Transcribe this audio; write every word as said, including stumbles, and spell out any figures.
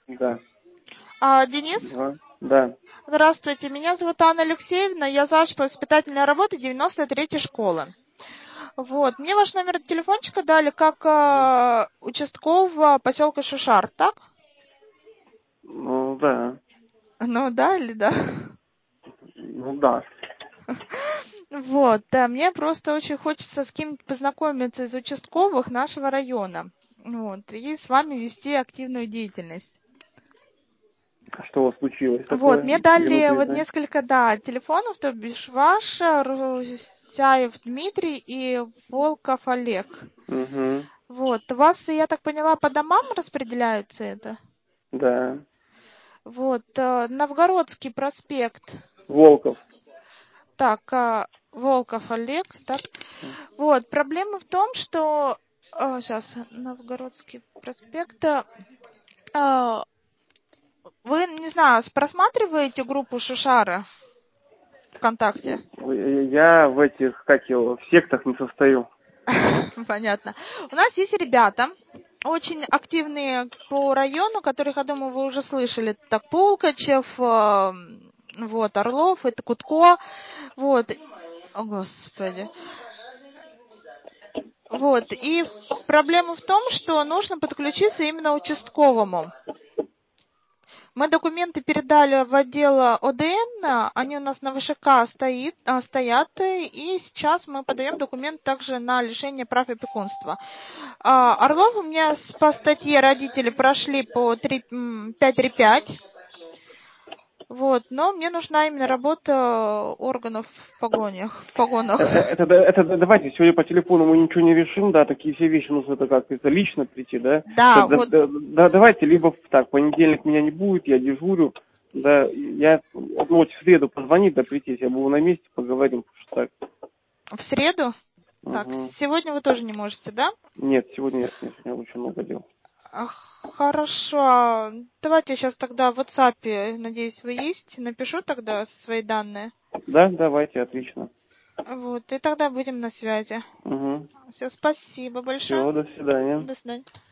Да. А, Денис? Ага. Да. Здравствуйте, меня зовут Анна Алексеевна, я завуч по воспитательной работе девяносто третьей школы. Вот, мне ваш номер телефончика дали как э, участкового поселка Шушар, так? Ну, да. Ну да или да? Ну, да. Вот, да, мне просто очень хочется с кем-нибудь познакомиться из участковых нашего района. Вот, и с вами вести активную деятельность. А что у вас случилось Вот, такое? мне дали Минуту вот узнать. несколько, да, телефонов, то бишь ваш, Русяев Дмитрий и Волков Олег. Угу. Вот, у вас, я так поняла, по домам распределяется это? Да. Вот, э, Новгородский проспект. Волков. Так, э, Волков Олег, так. Вот, проблема в том, что... э, сейчас, Новгородский проспект. э, э, Вы, не знаю, просматриваете группу Шушары ВКонтакте? Я в этих, как его, в сектах не состою. Понятно. У нас есть ребята, очень активные по району, которых, я думаю, вы уже слышали. Так, Пулкачев, э, вот, Орлов, это Кутко, вот. О, Господи. Вот, и проблема в том, что нужно подключиться именно участковому. Мы документы передали в отдел О Д Н, они у нас на В Ш К стоит, а, стоят, и сейчас мы подаем документ также на лишение прав опекунства. А, Орлов у меня по статье родители прошли по пять три пять, вот, но мне нужна именно работа органов в погонях, в погонах. Это, это, это давайте сегодня по телефону мы ничего не решим, да, такие все вещи нужно это как это лично прийти, да. Да, Да, да, вот. да, да, давайте либо так, в понедельник меня не будет, я дежурю, да, я ну, вот в среду позвонить, да, прийти, я буду на месте, поговорим, что так. В среду? Так, Угу. сегодня вы тоже не можете, да? Нет, сегодня нет, нет, у меня очень много дел. Хорошо. Давайте я сейчас тогда в WhatsApp, надеюсь, вы есть, напишу тогда свои данные. Да, давайте, отлично. Вот, и тогда будем на связи. Угу. Все, спасибо большое. Все, до свидания. До свидания.